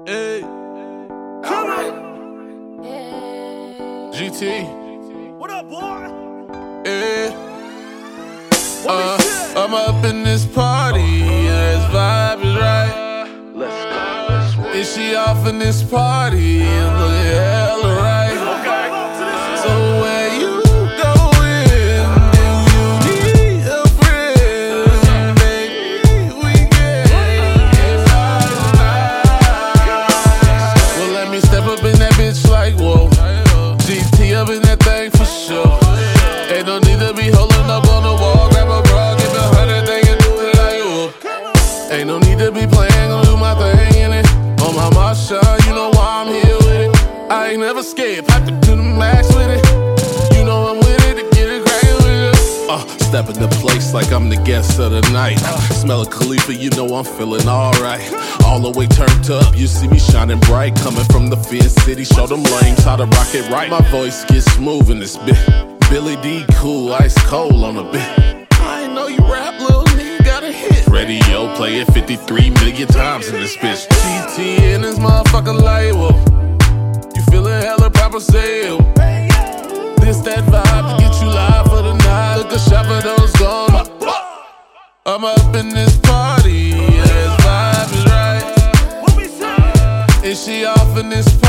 Hey. Come on. GT. What up, boy? Yeah. I'm up in this party, yeah, this vibe is right. Let's go. Is she off in this party? It's looking hella right. So where you going? If you need a friend, baby, we can get high tonight. Well, let me step up in that bitch like whoa. GT up in that thing for sure. Ain't no need to be holding up on the wall. Grab a bra, give me 100 thing and do it like whoa. Ain't no need to be playing, gonna do my thing in it. On my Marsha, you know why I'm here with it. I ain't never scared, packed it to the max with it. You know I'm with it to get it crackin' with it. Step in the place like I'm the guest of the night. Smell of Khalifa, you know I'm feeling alright. All the way turned up, you see me shining bright. Coming from the Fear City, show them lames how to rock it right. My voice gets smooth in this bit. Billy D cool, ice cold on a bit. I ain't know you rap, little nigga, got a hit. Radio play it 53 million times in this bitch. GT in this motherfucker like whoa. You feeling hella proper sale. This that vibe to get you live for the night. Look a shot for those gone. I'm up in this party, yeah, this vibe is right. Is she off in this party?